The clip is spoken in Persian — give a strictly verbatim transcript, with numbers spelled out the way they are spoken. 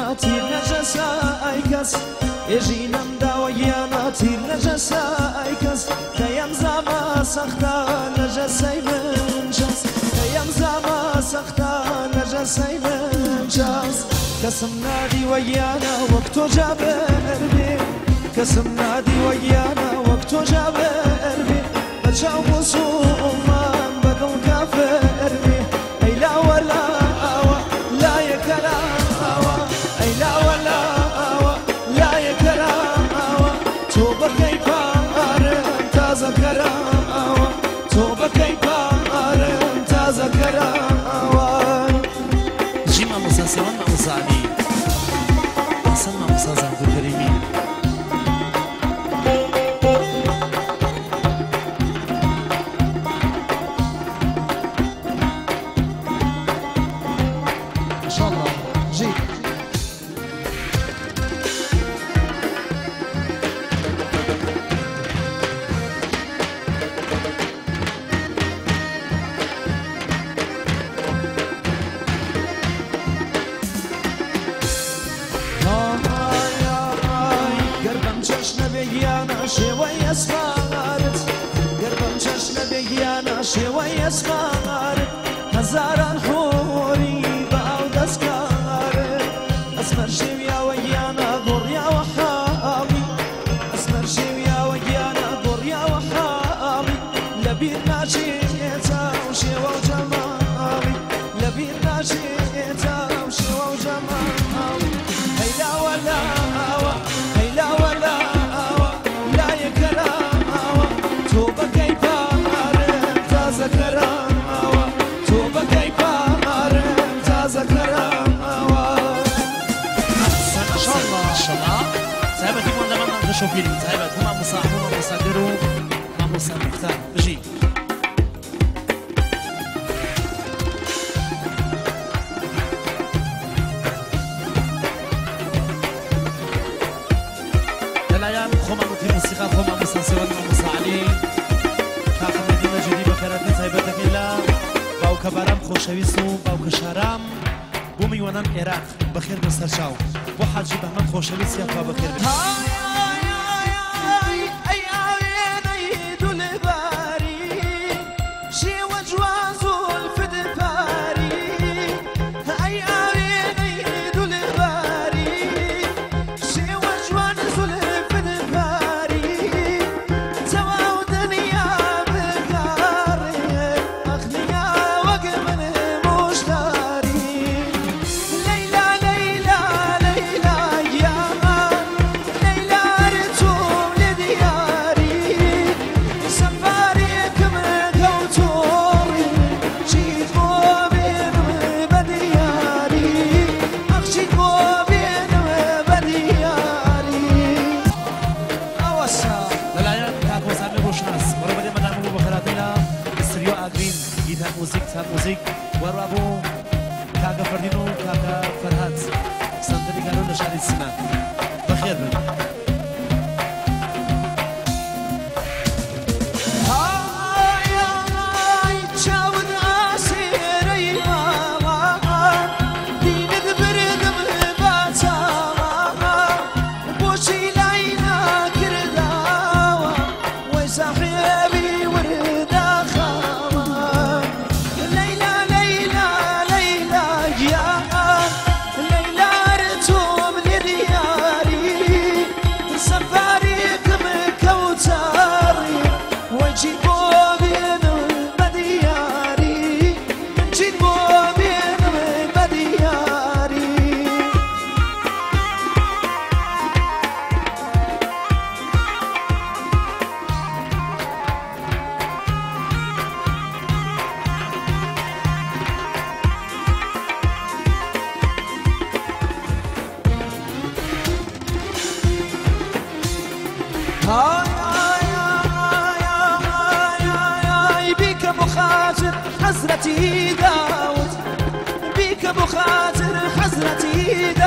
تیر نجسا ای کس اجینم داویانا تیر نجسا ای کس کیم زما سختا نجسای من جس کیم زما سختا نجسای من جس کسم نادی ویانا وقتو جابر بی کسم نادی ویانا وقتو جابر بی بچاو بسومان بدل کافر بی ای لا ولا آوا لا یکلا آوا ای لا ولا آوا لا یکلا آوا تو بکی پارم تازه کرم آوا تو بکی پارم تازه کرم آوا جیما موسا سوان ما موسا علی احسن ما موسا زهدو کریمی شوي اسمارت قربم جشن بيانا شوي اسمارت هزاران حوري باو دسكارت اسمر شويا ويانا قريا وحامي اسمر شويا ويانا قريا وحامي لبينا جيتا وشوا وجمامي لبينا جيتا وشوا وجمامي هيلا ولا هوا هيلا ولا شوفي لي تعبت هما مصاحب هما مصادروا هما مصاحب مختار بجي للايام خما نوتي موسيقى خما مستنسوان هما مصاعلي كاخم مدينة جديدة بخيراتي تعبتك إلا باو كبارم خوشويسو باو كشارام بومي ونام عراق بخير بسرشاو وحاجي بهمن خوشويس يافا بخير بسرشاو موزیک تا موزیک ورابو کاغا فردینو کاغا فرهاد سنتریگارو نشانی سینا بخیر بن حزرتي داود بيك ابو خاطر حزرتي